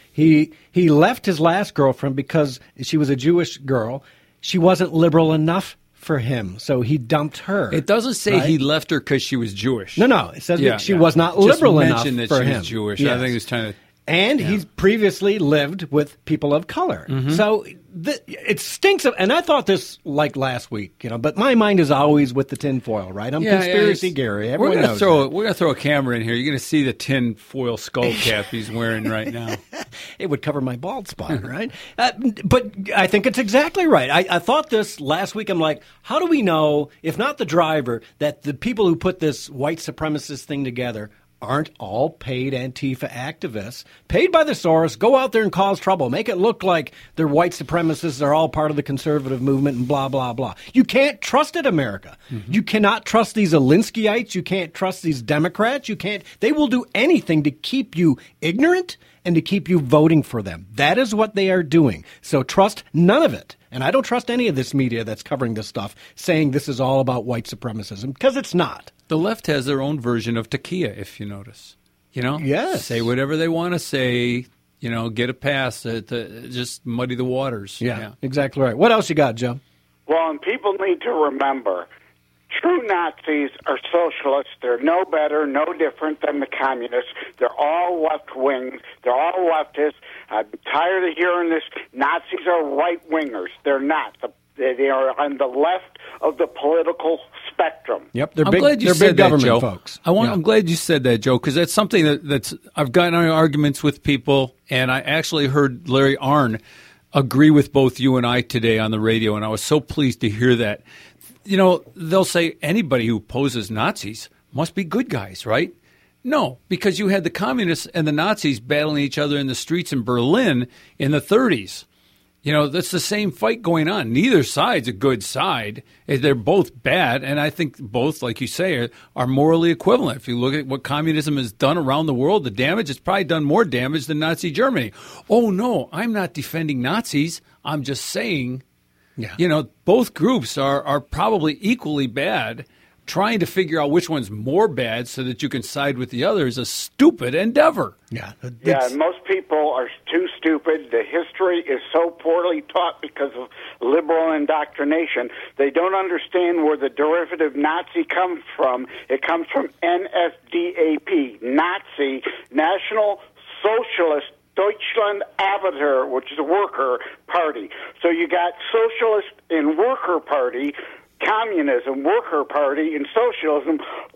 He he left his last girlfriend because she was a Jewish girl. She wasn't liberal enough for him, so he dumped her. It doesn't say right? he left her because she was Jewish. No, no. It says Yeah, that she yeah. was not Just liberal enough mentioned that for she him. was Jewish. I Yes. think he was trying to. And Yeah. he's previously lived with people of color. Mhm. So th- it stinks of, and I thought this like last week, you know, but my mind is always with the tinfoil, right? I'm Yeah, conspiracy yeah, Gary. We're Everyone gonna knows throw that. we're gonna throw a camera in here. You're gonna see the tin foil skull cap he's wearing right now. It would cover my bald spot, right? Uh, but I think it's exactly right. I, I thought this last week. I'm like, how do we know, if not the driver, that the people who put this white supremacist thing together aren't all paid Antifa activists, paid by the Soros, go out there and cause trouble, make it look like they're white supremacists, are all part of the conservative movement and blah, blah, blah. You can't trust it, America. Mm-hmm. You cannot trust these Alinskyeites. You can't trust these Democrats. You can't. They will do anything to keep you ignorant and to keep you voting for them. That is what they are doing. So trust none of it. And I don't trust any of this media that's covering this stuff, saying this is all about white supremacism, because it's not. The left has their own version of taquilla, if you notice. You know? Yes. Say whatever they want to say, you know, get a pass, to, to just muddy the waters. Yeah, exactly right. What else you got, Joe? Well, and people need to remember, true Nazis are socialists. They're no better, no different than the communists. They're all left-wing. They're all leftists. I'm tired of hearing this. Nazis are right-wingers. They're not. The, they are on the left of the political spectrum. Yep, they're I'm big, glad you they're said big that, government Joe. folks. I want, Yeah. I'm glad you said that, Joe, because that's something that, that's I've gotten in arguments with people, and I actually heard Larry Arnn agree with both you and I today on the radio, and I was so pleased to hear that. You know, they'll say anybody who opposes Nazis must be good guys, right? No, because you had the communists and the Nazis battling each other in the streets in Berlin in the thirties. You know, that's the same fight going on. Neither side's a good side. They're both bad, and I think both, like you say, are, are morally equivalent. If you look at what communism has done around the world, the damage, it's probably done more damage than Nazi Germany. Oh, no, I'm not defending Nazis. I'm just saying, yeah. you know, both groups are, are probably equally bad. Trying to figure out which one's more bad so that you can side with the other is a stupid endeavor. Yeah, Yeah, and most people are too stupid. The history is so poorly taught because of liberal indoctrination. They don't understand where the derivative Nazi comes from. It comes from N S D A P, Nazi, National Socialist Deutschland Arbeiter, which is a worker party. So you got socialist and worker party, communism, worker party, and socialism.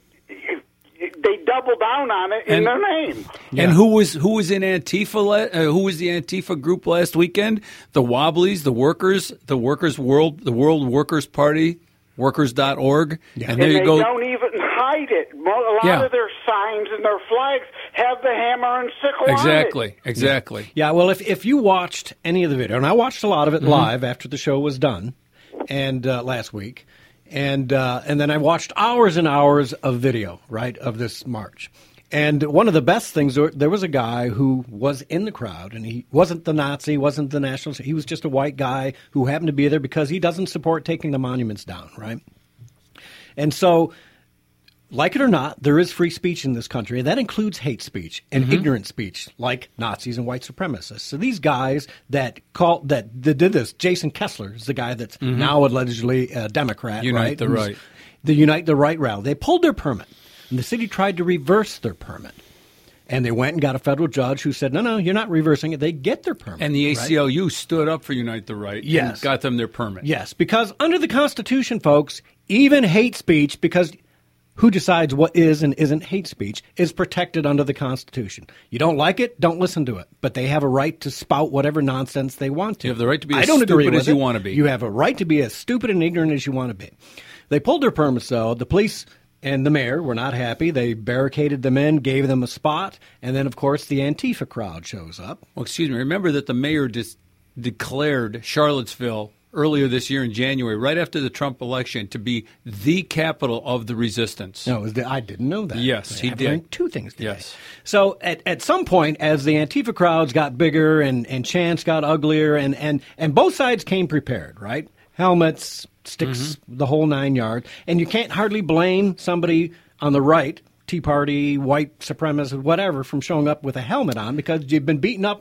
They double down on it in And- their name. And who was who was in Antifa? la- Uh, who was the Antifa group last weekend? The Wobblies, the Workers, the Workers World, the World Workers Party, workers dot org. And And there they you go. don't even hide it. Mo- A lot Yeah. of their signs and their flags have the hammer and sickle Exactly, on it. exactly. Yeah, well, if if you watched any of the video, and I watched a lot of it Mhm. live after the show was done, and uh, last week, and uh, and then I watched hours and hours of video, right, of this march. And one of the best things, there there was a guy who was in the crowd, and he wasn't the Nazi, wasn't the nationalist. He was just a white guy who happened to be there because he doesn't support taking the monuments down, right? And so, like it or not, there is free speech in this country, and that includes hate speech and Mhm. ignorant speech, like Nazis and white supremacists. So these guys that call that, that did this, Jason Kessler is the guy that's Mhm. now allegedly a Democrat, Unite right? the Who's- Right. The Unite the Right rally. They pulled their permit, and the city tried to reverse their permit. And they went and got a federal judge who said, no, no, you're not reversing it. They get their permit. And the A C L U right? stood up for Unite the Right Yes. and got them their permit. Yes, because under the Constitution, folks, even hate speech, because who decides what is and isn't hate speech, is protected under the Constitution. You don't like it, don't listen to it. But they have a right to spout whatever nonsense they want to. You have the right to be I as don't agree stupid with as you it. want to be. You have a right to be as stupid and ignorant as you want to be. They pulled their permits, though. The police and the mayor were not happy. They barricaded them in, gave them a spot, and then, of course, the Antifa crowd shows up. Well, excuse me. Remember that the mayor dis- declared Charlottesville earlier this year in January, right after the Trump election, to be the capital of the resistance. No, it was the, I didn't know that. Yes, he I've did. learned two things today. Yes. So at, at some point, as the Antifa crowds got bigger and, and chants got uglier, and, and, and both sides came prepared, right? Helmets, sticks, Mm-hmm. the whole nine yards. And you can't hardly blame somebody on the right, Tea Party, white supremacists, whatever, from showing up with a helmet on because you've been beaten up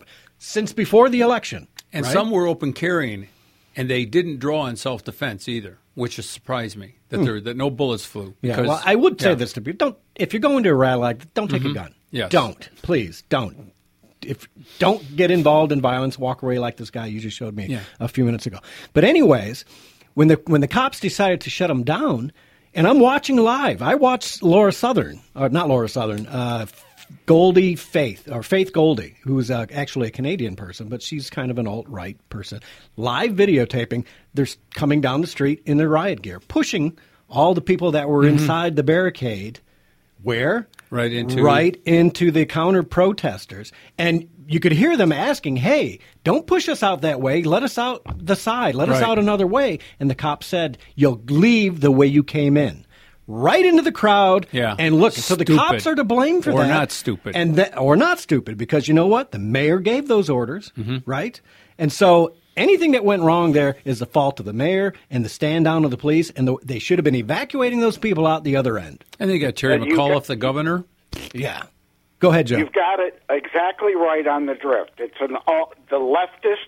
since before the election. And right? some were open carrying, and they didn't draw in self-defense either, which has surprised me, that Hmm. there that no bullets flew. Yeah, Because- well, I would say yeah. this to people: don't if you're going to a rally like that, don't take Mhm. a gun. Yes. Don't, please, don't. If don't get involved in violence, walk away like this guy you just showed me Yeah. a few minutes ago. But anyways, when the when the cops decided to shut him down, and I'm watching live, I watched Laura Southern, or not Laura Southern, uh, Goldie Faith, or Faith Goldie, who's uh, actually a Canadian person, but she's kind of an alt-right person. Live videotaping, they're coming down the street in their riot gear, pushing all the people that were Mhm. inside the barricade. Where? Right into right into the counter protesters. And you could hear them asking, hey, don't push us out that way. Let us out the side. Let us Right. out another way. And the cop said, you'll leave the way you came in. Right into the crowd. Yeah. And look, so the Stupid. cops are to blame for Or that. not stupid. And that, or not stupid, because you know what? The mayor gave those orders, Mm-hmm. right? And so anything that went wrong there is the fault of the mayor and the stand down of the police, and the, they should have been evacuating those people out the other end. And they got Terry And you McAuliffe, got- the governor. Yeah. Go ahead, Joe. You've got it exactly right on the drift. It's an all, the leftist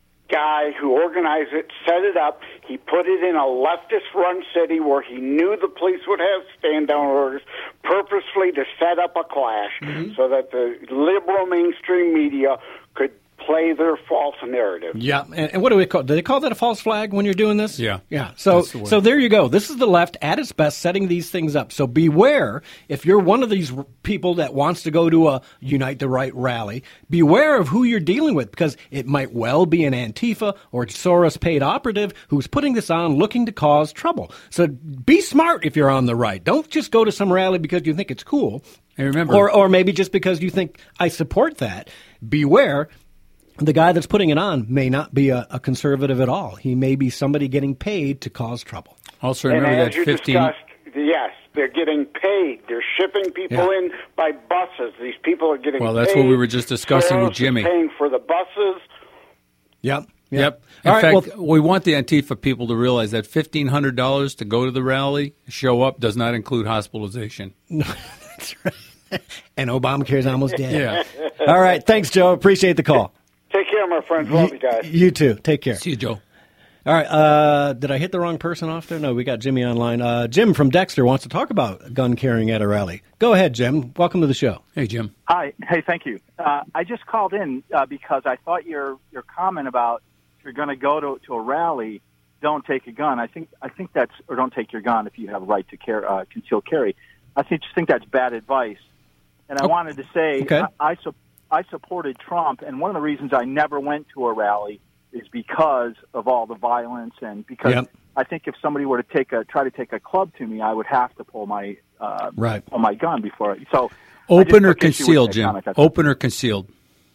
guy who organized it, set it up. He put it in a leftist-run city where he knew the police would have stand-down orders, purposefully to set up a clash so that the liberal mainstream media could play their false narrative. Yeah, and, and what do we call? Do they call that a false flag when you're doing this? Yeah. yeah. So, That's the word. so there you go. This is the left at its best, setting these things up. So beware if you're one of these r- people that wants to go to a Unite the Right rally. Beware of who you're dealing with, because it might well be an Antifa or Soros-paid operative who's putting this on, looking to cause trouble. So be smart if you're on the right. Don't just go to some rally because you think it's cool. And remember, or or maybe just because you think I support that. Beware. The guy that's putting it on may not be a, a conservative at all. He may be somebody getting paid to cause trouble. Also And remember as that you fifteen. discussed, yes, they're getting paid. They're shipping people Yeah. in by buses. These people are getting Well, that's paid. what we were just discussing with Soros is Jimmy. paying for the buses. Yep. Yep. In All right, fact, we want the Antifa people to realize that fifteen hundred dollars to go to the rally, show up, does not include hospitalization. That's right. And Obamacare's almost dead. Yeah. All right. Thanks, Joe. Appreciate the call. Take care, my friends. Love you guys. You too. Take care. See you, Joe. All right. Uh, did I hit the wrong person off there? No, we got Jimmy online. Uh, Jim from Dexter wants to talk about gun carrying at a rally. Go ahead, Jim. Welcome to the show. Hey, Jim. Hi. Hey, thank you. Uh, I just called in uh, because I thought your your comment about if you're going to go to to a rally, don't take a gun. I think I think that's or don't take your gun if you have a right to carry, uh, concealed carry. I think just think that's bad advice. And I Oh, wanted to say okay. I I, su- I supported Trump, and one of the reasons I never went to a rally is because of all the violence and because Yep. I think if somebody were to take a try to take a club to me, I would have to pull my uh, Right. pull my gun before. I, so I just Open or took issue with concealed, that Jim? comment. That's all. Open or concealed?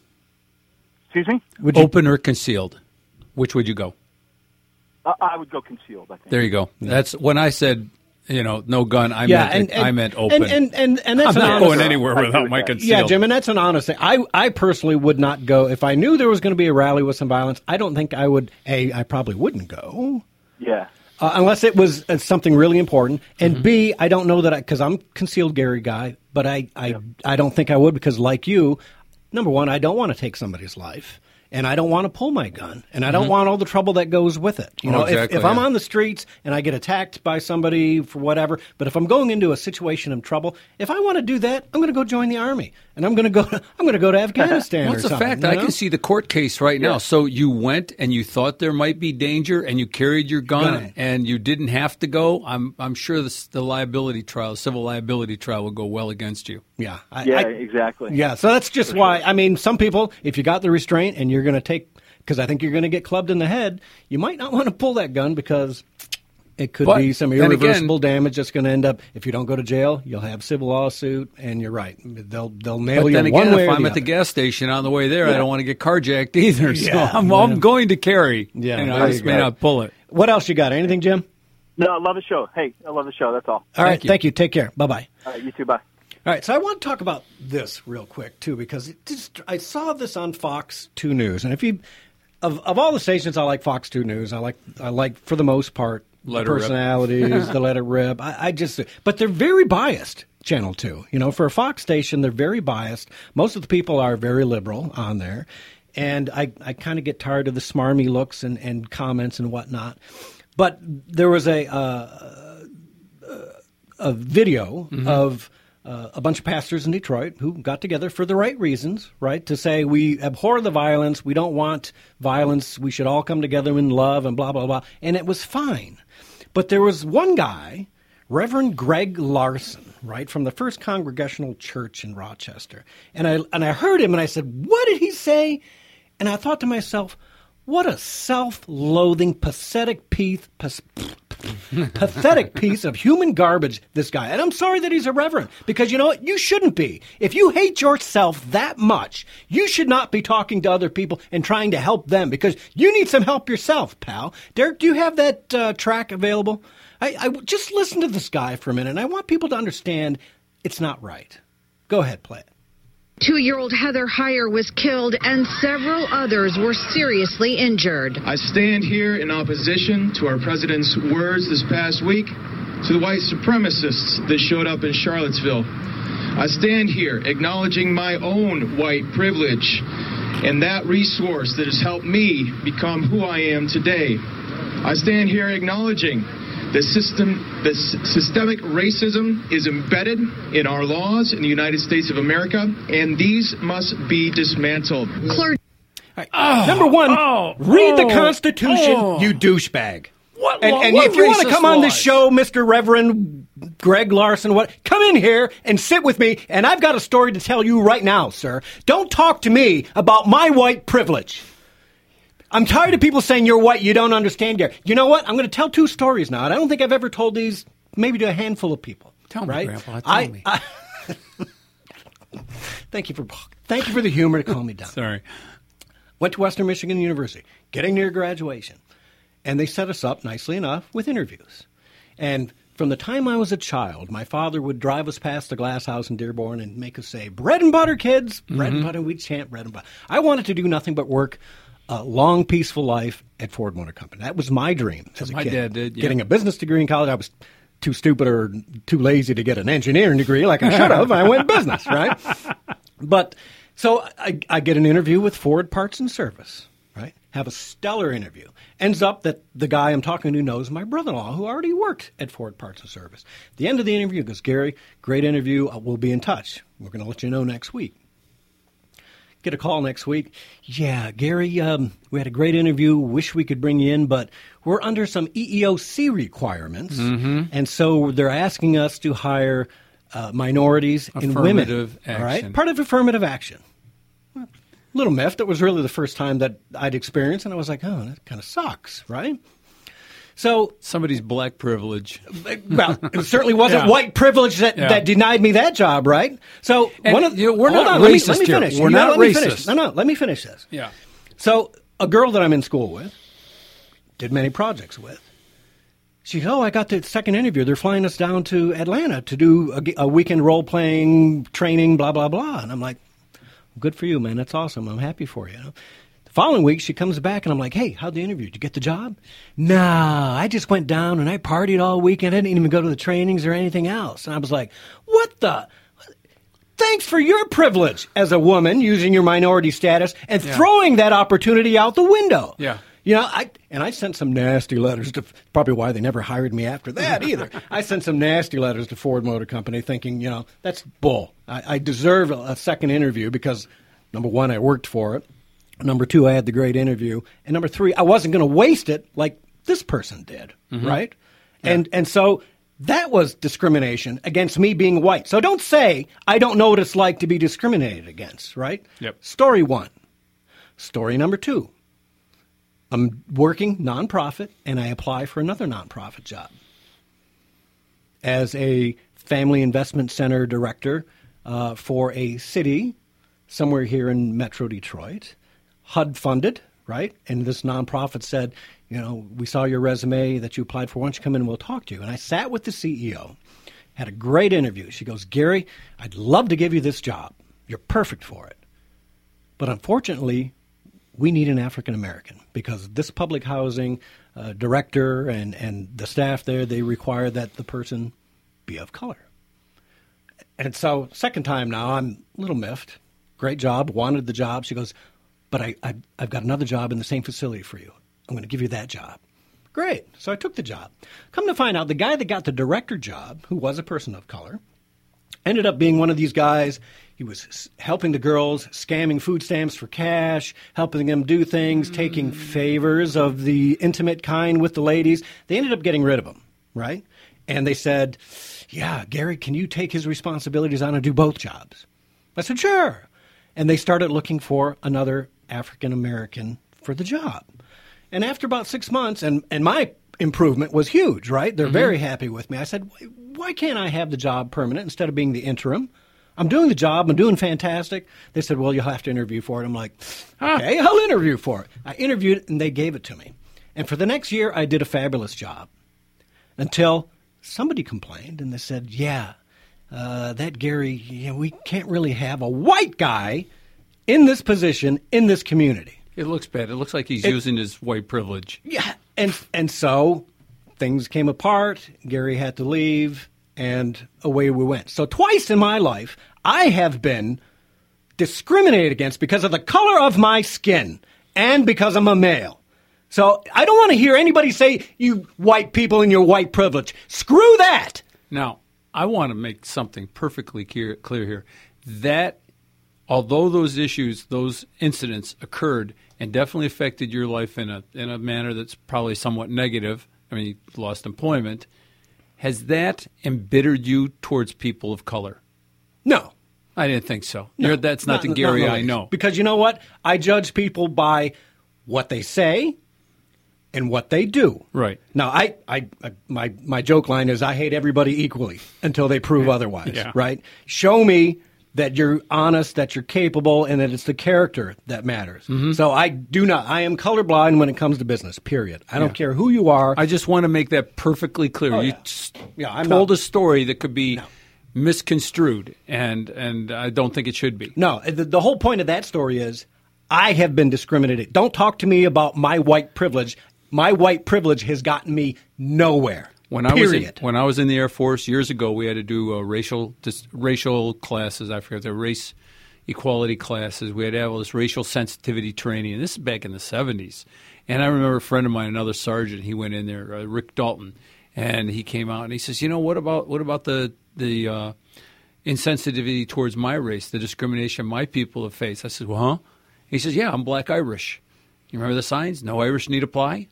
Excuse me? Would you- Open or concealed? Which would you go? Uh, I would go concealed. I think. There you go. That's when I said, you know, no gun. I Yeah, meant and- it- I and- meant open. and- and- and- and that's I'm an not honest- going anywhere I agree without with my that. concealed. Yeah, Jim, and that's an honest thing. I, I personally would not go. If I knew there was going to be a rally with some violence, I don't think I would, A, I probably wouldn't go. Yeah. Uh, unless it was uh, something really important. And Mm-hmm. B, I don't know that I, because I'm concealed Gary guy, but I, I, I don't think I would because, like you, number one, I don't want to take somebody's life. And I don't want to pull my gun. And I don't Mhm. want all the trouble that goes with it. You Oh, know, exactly, if, if I'm yeah. on the streets and I get attacked by somebody for whatever, but if I'm going into a situation of trouble, if I want to do that, I'm going to go join the army. And I'm going to go to, I'm going to go to Afghanistan Well, or it's a something. fact. you I know? can see the court case right now. Yeah. So you went and you thought there might be danger, and you carried your gun, Gun. and you didn't have to go. I'm I'm sure this, the liability trial, civil liability trial, will go well against you. Yeah. I, Yeah, I- exactly. Yeah, so that's just why. I mean, some people, if you got the restraint and you're going to take, because I think you're going to get clubbed in the head, you might not want to pull that gun because it could But be some then again- irreversible damage that's going to end up. If you don't go to jail, you'll have civil lawsuit, and you're right. They'll they'll nail But you then one again, way if or I'm the at the other. gas station on the way there, I Yeah. don't want to get carjacked either. So Yeah, I'm, yeah. I'm going to carry. Yeah, You know, there I you just may go. not pull it. What else you got? Anything, Jim? No, I love the show. Hey, I love the show. That's all. All right, thank you. Take care. Bye bye. All right, you too. Bye. All right, so I want to talk about this real quick too, because it just I saw this on Fox two News, and if you of of all the stations, I like Fox two News. I like I like for the most part Let the it rip. personalities, the let it rip. I, I just, but they're very biased. Channel two, you know, for a Fox station, they're very biased. Most of the people are very liberal on there. and I, I kind of get tired of the smarmy looks and, and comments and whatnot. But there was a uh, a video mm-hmm. of uh, a bunch of pastors in Detroit who got together for the right reasons, right, to say we abhor the violence, we don't want violence, we should all come together in love and blah, blah, blah. And it was fine. But there was one guy, Reverend Greg Larson, right, from the First Congregational Church in Rochester. And I and I heard him and I said, what did he say? And I thought to myself, what a self-loathing, pathetic piece, pathetic piece of human garbage, this guy. And I'm sorry that he's a reverend, because you know what? You shouldn't be. If you hate yourself that much, you should not be talking to other people and trying to help them, because you need some help yourself, pal. Derek, do you have that uh, track available? I, I just listen to this guy for a minute, and I want people to understand it's not right. Go ahead, play it. Two-year-old Heather Heyer was killed and several others were seriously injured. I stand here in opposition to our president's words this past week to the white supremacists that showed up in Charlottesville. I stand here acknowledging my own white privilege and that resource that has helped me become who I am today. I stand here acknowledging The system, the systemic racism is embedded in our laws in the United States of America, and these must be dismantled. Clergy. Right. Oh, Number one, oh, read oh, the Constitution, oh. you douchebag. What, and law, and what if you want to come laws? on this show, Mister Reverend Greg Larson, what? Come in here and sit with me, and I've got a story to tell you right now, sir. Don't talk to me about my white privilege. I'm tired of people saying you're white, you don't understand, Gary. You know what? I'm going to tell two stories now, and I don't think I've ever told these maybe to a handful of people. Tell right? me, Grandpa. Tell I, me. I, thank you for thank you for the humor to calm me down. Sorry. Went to Western Michigan University, getting near graduation, and they set us up nicely enough with interviews. And from the time I was a child, my father would drive us past the glass house in Dearborn and make us say, "Bread and butter, kids, bread Mm-hmm. and butter." We'd chant bread and butter. I wanted to do nothing but work a long, peaceful life at Ford Motor Company. That was my dream as a My kid. dad did, yeah. Getting a business degree in college, I was too stupid or too lazy to get an engineering degree like I should have. I went business, right? But so I, I get an interview with Ford Parts and Service, right? Have a stellar interview. Ends up that the guy I'm talking to knows my brother-in-law who already worked at Ford Parts and Service. At the end of the interview, he goes, "Gary, great interview. We'll be in touch. We're going to let you know next week." Get a call next week. "Yeah, Gary, um, we had a great interview. Wish we could bring you in, but we're under some E E O C requirements. Mhm. And so they're asking us to hire uh, minorities and women." Affirmative All action. right? Part of affirmative action. A little miffed. It was really the first time that I'd experienced, and I was like, oh, that kind of sucks, right? So somebody's black privilege. Well, it certainly wasn't Yeah. white privilege that, Yeah. that denied me that job, right? So And, one of you know, we're hold not on, let me- racist let me here. finish. We're You know, not let me finish. racist. No, no, let me finish this. Yeah. So a girl that I'm in school with, did many projects with, she goes, "Oh, I got the second interview. They're flying us down to Atlanta to do a, a weekend role-playing training, blah, blah, blah." And I'm like, "Good for you, man. That's awesome. I'm happy for you." You know? The following week, she comes back, and I'm like, "Hey, how'd the interview? Did you get the job?" "Nah, I just went down, and I partied all weekend. I didn't even go to the trainings or anything else." And I was like, what the? Thanks for your privilege as a woman using your minority status and Yeah. throwing that opportunity out the window. Yeah. You know, I and I sent some nasty letters to, probably why they never hired me after that either. I sent some nasty letters to Ford Motor Company thinking, you know, that's bull. I, I deserve a, a second interview because, number one, I worked for it. Number two, I had the great interview. And number three, I wasn't going to waste it like this person did, Mhm. right? And and so that was discrimination against me being white. So don't say I don't know what it's like to be discriminated against, right? Yep. Story one. Story number two. I'm working nonprofit, and I apply for another nonprofit job as a family investment center director uh, for a city somewhere here in Metro Detroit, H U D funded, right? And this nonprofit said, you know, "We saw your resume that you applied for. Why don't you come in and we'll talk to you?" And I sat with the C E O, had a great interview. She goes, "Gary, I'd love to give you this job. You're perfect for it. But unfortunately, we need an African American because this public housing uh, director and, and the staff there, they require that the person be of color." And so second time now, I'm a little miffed. Great job, wanted the job. She goes, but I, I, I've got another job in the same facility for you. I'm going to give you that job. Great. So I took the job. Come to find out, the guy that got the director job, who was a person of color, ended up being one of these guys. He was helping the girls, scamming food stamps for cash, helping them do things, taking favors of the intimate kind with the ladies. They ended up getting rid of him, right? And they said, yeah, Gary, can you take his responsibilities on and do both jobs? I said, sure. And they started looking for another African-American for the job. And after about six months, and, and my improvement was huge, right? They're mm-hmm. very happy with me. I said, why can't I have the job permanent instead of being the interim? I'm doing the job. I'm doing fantastic. They said, well, you'll have to interview for it. I'm like, okay, I'll interview for it. I interviewed it, and they gave it to me. And for the next year, I did a fabulous job until somebody complained, and they said, yeah, uh, that Gary, you know, we can't really have a white guy in this position in this community. It looks bad. It looks like he's it, using his white privilege. Yeah, and and so things came apart. Gary had to leave, and away we went. So twice in my life, I have been discriminated against because of the color of my skin and because I'm a male. So I don't want to hear anybody say, you white people and your white privilege. Screw that. Now, I want to make something perfectly clear, clear here. That, although those issues, those incidents occurred and definitely affected your life in a in a manner that's probably somewhat negative, I mean, you lost employment, has that embittered you towards people of color? No. I didn't think so. No, You're, that's not, not the Gary not, not I know. Because you know what? I judge people by what they say and what they do. Right. Now, I, I, I my my joke line is I hate everybody equally until they prove yeah. otherwise, yeah. right? Show me that you're honest, that you're capable, and that it's the character that matters. Mm-hmm. So I do not. I am colorblind when it comes to business, period. I don't yeah. care who you are. I just want to make that perfectly clear. Oh, you yeah. t- yeah, I'm told not, a story that could be no. misconstrued, and, and I don't think it should be. No, the, the whole point of that story is I have been discriminated. Don't talk to me about my white privilege. My white privilege has gotten me nowhere. When I period. was in, when I was in the Air Force years ago, we had to do uh, racial dis, racial classes. I forget the race equality classes. We had to have all this racial sensitivity training, and this is back in the seventies. And I remember a friend of mine, another sergeant, he went in there, uh, Rick Dalton, and he came out and he says, "You know, what about what about the the uh, insensitivity towards my race, the discrimination my people have faced?" I said, "Well, huh?" He says, "Yeah, I'm Black Irish. You remember the signs? No Irish need apply."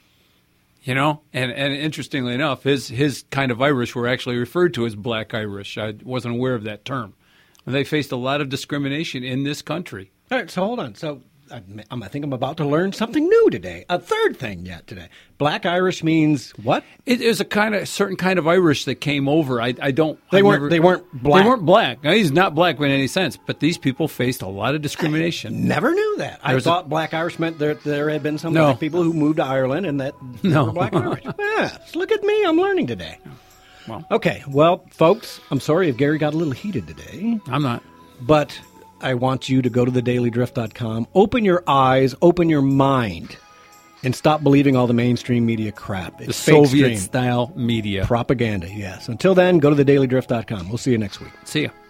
You know, and, and interestingly enough, his his kind of Irish were actually referred to as Black Irish. I wasn't aware of that term. And they faced a lot of discrimination in this country. All right, so hold on. So I, I think I'm about to learn something new today. A third thing yet today. Black Irish means what? It is a kind of certain kind of Irish that came over. I, I don't. They I've weren't. Never, they weren't black. They weren't black. Now, he's not black in any sense. But these people faced a lot of discrimination. I never knew that. I There's thought a, Black Irish meant there there had been some no. black people who moved to Ireland and that no. were Black Irish. Yes, look at me. I'm learning today. Well, okay. Well, folks, I'm sorry if Gary got a little heated today. I'm not. But I want you to go to the daily drift dot com, open your eyes, open your mind, and stop believing all the mainstream media crap. It's the fake Soviet-style media. Propaganda, yes. Until then, go to the daily drift dot com. We'll see you next week. See ya.